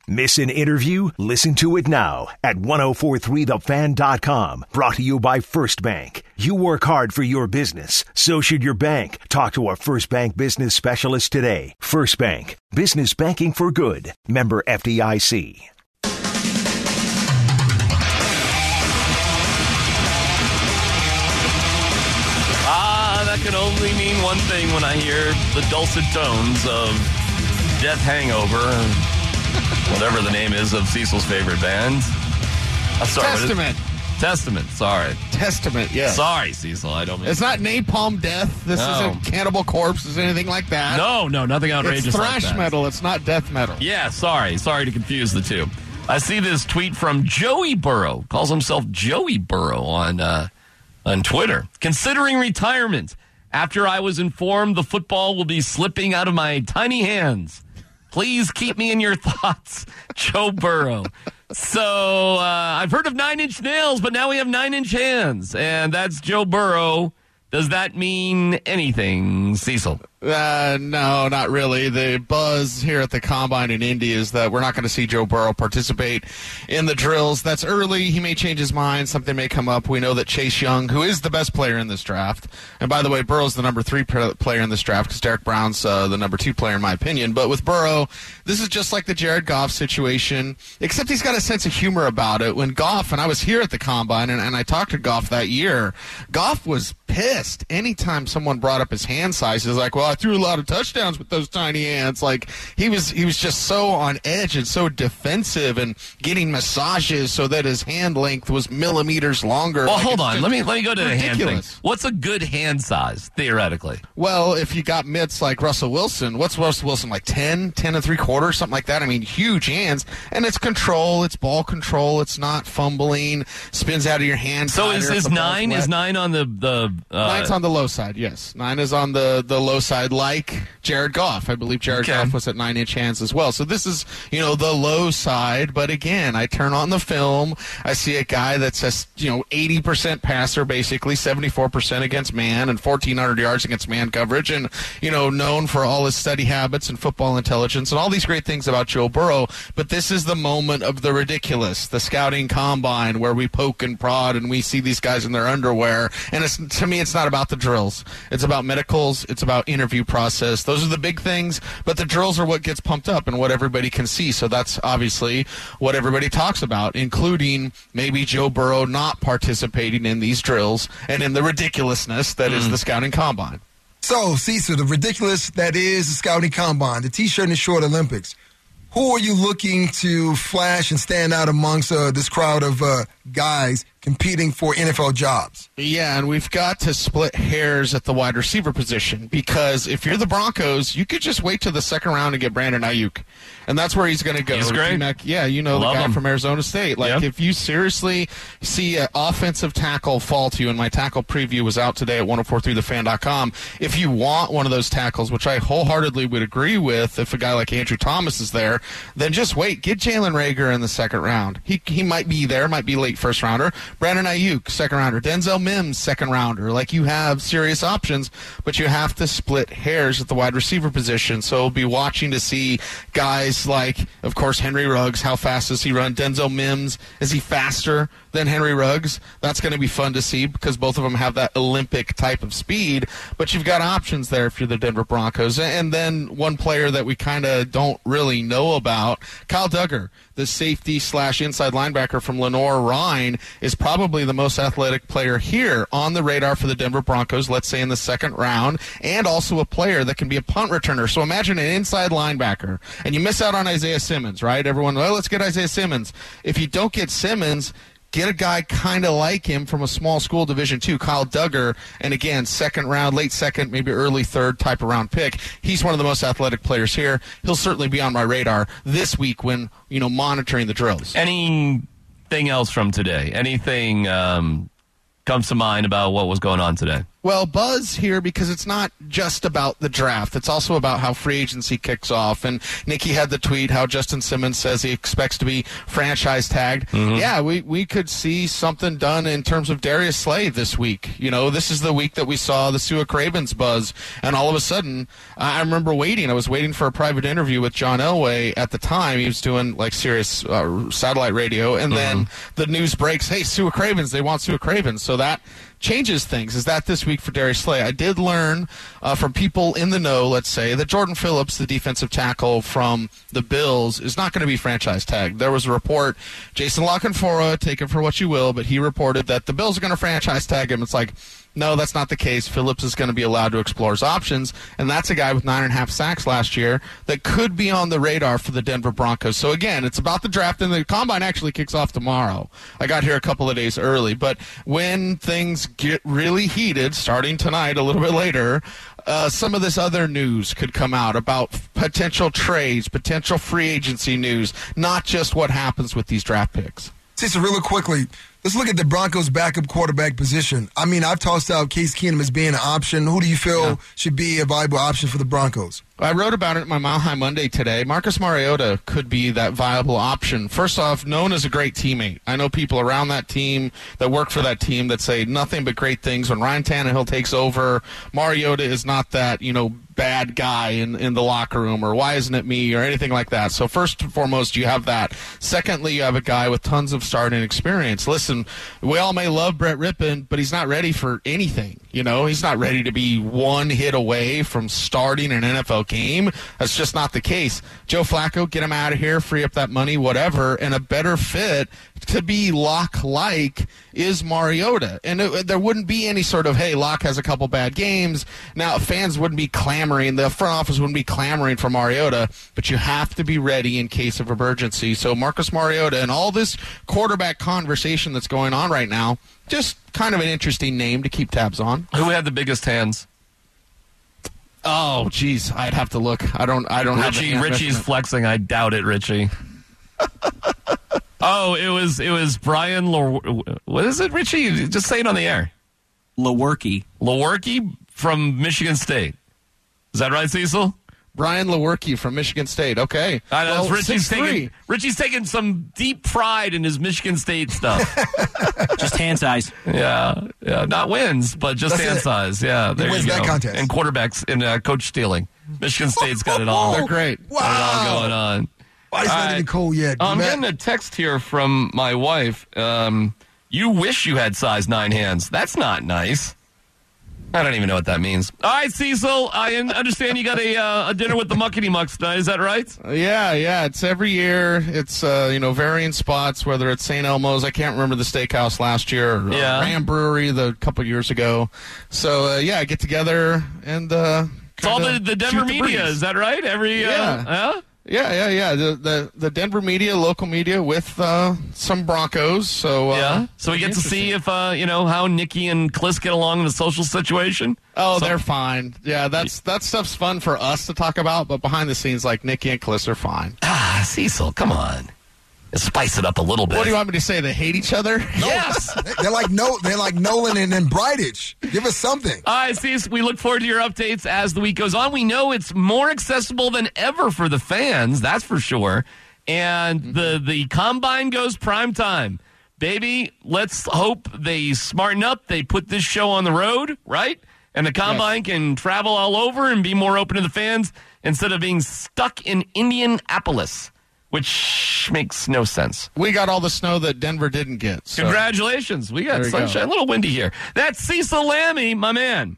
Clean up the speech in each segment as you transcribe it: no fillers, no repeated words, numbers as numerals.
Miss an interview? Listen to it now at 1043thefan.com. Brought to you by First Bank. You work hard for your business. So should your bank. Talk to a First Bank business specialist today. First Bank. Business banking for good. Member FDIC. That can only mean one thing when I hear the dulcet tones of Death Hangover, whatever the name is of Cecil's favorite band. Testament, sorry. Testament, yes. Sorry, Cecil, I don't mean... It's not Napalm Death. This isn't Cannibal Corpse. Is anything like that. No, nothing outrageous it's like that. It's thrash metal. It's not death metal. Yeah, sorry to confuse the two. I see this tweet from Joey Burrow. Calls himself Joey Burrow on Twitter. Considering retirement after I was informed the football will be slipping out of my tiny hands. Please keep me in your thoughts, Joe Burrow. So I've heard of 9 Inch Nails, but now we have 9 Inch Hands, and that's Joe Burrow. Does that mean anything, Cecil? No, not really. The buzz here at the Combine in Indy is that we're not going to see Joe Burrow participate in the drills. That's early. He may change his mind. Something may come up. We know that Chase Young, who is the best player in this draft, and by the way, Burrow's the number 3 player in this draft because Derek Brown's the number 2 player in my opinion. But with Burrow, this is just like the Jared Goff situation, except he's got a sense of humor about it. When Goff, and I was here at the Combine, and I talked to Goff that year, Goff was pissed anytime someone brought up his hand size. He's like, well, I threw a lot of touchdowns with those tiny hands. Like he was just so on edge and so defensive and getting massages so that his hand length was millimeters longer. Well, hold on. Let me go to the hand thing. What's a good hand size theoretically? Well, if you got mitts like Russell Wilson, what's Russell Wilson like 10 and 3/4, something like that? I mean, huge hands, and it's control, it's ball control, it's not fumbling, spins out of your hand. So is 9 on the 9's on the low side, yes. 9 is on the low side, like Jared Goff. I believe Jared Goff was at 9 Inch Hands as well. So this is, the low side. But again, I turn on the film. I see a guy that's a 80% passer, basically 74% against man and 1,400 yards against man coverage, and known for all his study habits and football intelligence and all these great things about Joe Burrow. But this is the moment of the ridiculous, the scouting combine, where we poke and prod and we see these guys in their underwear. And to me, it's not about the drills. It's about medicals. It's about interview process. Those are the big things, but the drills are what gets pumped up and what everybody can see. So that's obviously what everybody talks about, including maybe Joe Burrow not participating in these drills and in the ridiculousness that is the scouting combine. So, Cecil, the ridiculous that is the scouting combine, the T-shirt and short Olympics. Who are you looking to flash and stand out amongst this crowd of guys competing for NFL jobs? Yeah, and we've got to split hairs at the wide receiver position, because if you're the Broncos, you could just wait till the second round and get Brandon Ayuk. And that's where he's going to go. He's great. Yeah, the guy from Arizona State. If you seriously see an offensive tackle fall to you, and my tackle preview was out today at 1043thefan.com, if you want one of those tackles, which I wholeheartedly would agree with if a guy like Andrew Thomas is there, then just wait. Get Jalen Reagor in the second round. He might be there, might be late first rounder. Brandon Ayuk, second rounder. Denzel Mims, second rounder. You have serious options, but you have to split hairs at the wide receiver position. So we'll be watching to see guys like, of course, Henry Ruggs. How fast does he run? Denzel Mims, is he faster than Henry Ruggs? That's going to be fun to see because both of them have that Olympic type of speed. But you've got options there if you're the Denver Broncos. And then one player that we kind of don't really know about, Kyle Duggar, the safety / inside linebacker from Lenore-Rhine, is probably the most athletic player here on the radar for the Denver Broncos, let's say in the second round, and also a player that can be a punt returner. So imagine an inside linebacker, and you miss out on Isaiah Simmons, right? Everyone, let's get Isaiah Simmons. If you don't get Simmons, get a guy kind of like him from a small school, Division II, Kyle Duggar, and again, second round, late second, maybe early third type of round pick. He's one of the most athletic players here. He'll certainly be on my radar this week when, monitoring the drills. Anything else from today? Anything comes to mind about what was going on today? Well, buzz here because it's not just about the draft. It's also about how free agency kicks off. And Nicky had the tweet how Justin Simmons says he expects to be franchise tagged. Mm-hmm. Yeah, we could see something done in terms of Darius Slay this week. You know, this is the week that we saw the Sua Cravens buzz. And all of a sudden, I remember waiting. I was waiting for a private interview with John Elway at the time. He was doing like Sirius satellite radio. And then the news breaks, hey, Sua Cravens, they want Sua Cravens. So that changes things. Is that this week for Darius Slay? I did learn from people in the know, let's say, that Jordan Phillips, the defensive tackle from the Bills, is not going to be franchise tagged. There was a report, Jason LaCanfora, take it for what you will, but he reported that the Bills are going to franchise tag him. It's like, no, that's not the case. Phillips is going to be allowed to explore his options, and that's a guy with 9.5 sacks last year that could be on the radar for the Denver Broncos. So, again, it's about the draft, and the Combine actually kicks off tomorrow. I got here a couple of days early, but when things get really heated, starting tonight, a little bit later, some of this other news could come out about potential trades, potential free agency news, not just what happens with these draft picks. So really quickly, let's look at the Broncos' backup quarterback position. I mean, I've tossed out Case Keenum as being an option. Who do you feel should be a viable option for the Broncos? I wrote about it in my Mile High Monday today. Marcus Mariota could be that viable option. First off, known as a great teammate. I know people around that team that work for that team that say nothing but great things. When Ryan Tannehill takes over, Mariota is not that, bad guy in the locker room or why isn't it me or anything like that. So first and foremost, you have that. Secondly, you have a guy with tons of starting experience. Listen, we all may love Brett Rippon, but he's not ready for anything. He's not ready to be one hit away from starting an NFL game. That's just not the case. Joe Flacco, get him out of here, free up that money, whatever, and a better fit to be Locke-like is Mariota. And there wouldn't be any sort of, hey, Locke has a couple bad games. Now, fans wouldn't be clamoring, the front office wouldn't be clamoring for Mariota, but you have to be ready in case of emergency. So Marcus Mariota and all this quarterback conversation that's going on right now, just kind of an interesting name to keep tabs on. Who had the biggest hands? Oh, geez, I'd have to look. I don't have Richie's flexing. I doubt it, Richie. Oh, it was Brian. What is it, Richie? Just say it on the air. Lewerke from Michigan State. Is that right, Cecil? Brian Lewerke from Michigan State. Okay. Well, Richie's taking some deep pride in his Michigan State stuff. Just hand size. Yeah. Not wins, but just hand size. Yeah, there you go. That contest. And quarterbacks and coach stealing. Michigan State's got it all. They're great. Wow. Got it all going on. Why is not even cold yet? I'm getting a text here from my wife. You wish you had size 9 hands. That's not nice. I don't even know what that means. All right, Cecil, I understand you got a dinner with the Muckety Mucks tonight. Is that right? Yeah. It's every year. It's, varying spots, whether it's St. Elmo's. I can't remember the steakhouse last year. Or Ram Brewery a couple years ago. So, get together and it's all the Denver media. Is that right? Yeah. The Denver media, local media with some Broncos. So so we get to see if how Nicky and Kliss get along in the social situation. Oh, they're fine. Yeah, that stuff's fun for us to talk about, but behind the scenes, like Nicky and Kliss are fine. Cecil, come on. Spice it up a little bit. What do you want me to say? They hate each other? Yes. They're like Nolan and Bridich. Give us something. All right, Steve, we look forward to your updates as the week goes on. We know it's more accessible than ever for the fans, that's for sure. And the Combine goes prime time. Baby, let's hope they smarten up. They put this show on the road, right? And the Combine can travel all over and be more open to the fans instead of being stuck in Indianapolis, which makes no sense. We got all the snow that Denver didn't get. So. Congratulations. We got sunshine. A little windy here. That's Cecil Lammey, my man.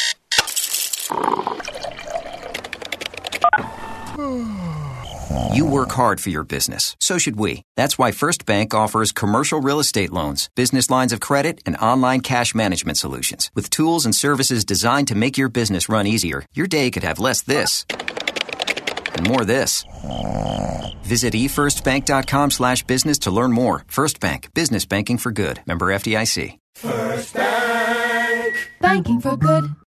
You work hard for your business. So should we. That's why First Bank offers commercial real estate loans, business lines of credit, and online cash management solutions. With tools and services designed to make your business run easier, your day could have less this and more this. Visit efirstbank.com/business to learn more. First Bank. Business banking for good. Member FDIC. First Bank. Banking for good.